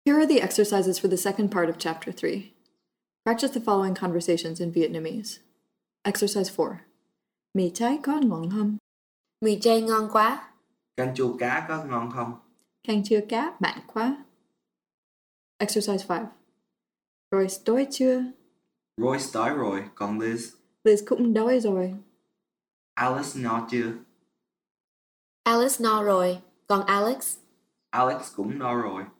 Here are the exercises for the second part of Chapter 3. Practice the following conversations in Vietnamese. Exercise 4. Mì cháy có ngon không? Mì chay ngon quá. Canh chua cá có ngon không? Canh chua cá mặn quá. Exercise 5. Royce đói chưa? Royce đói rồi, còn Liz? Liz cũng đói rồi. Alice no chưa? Alice no rồi, còn Alex? Alex cũng no rồi.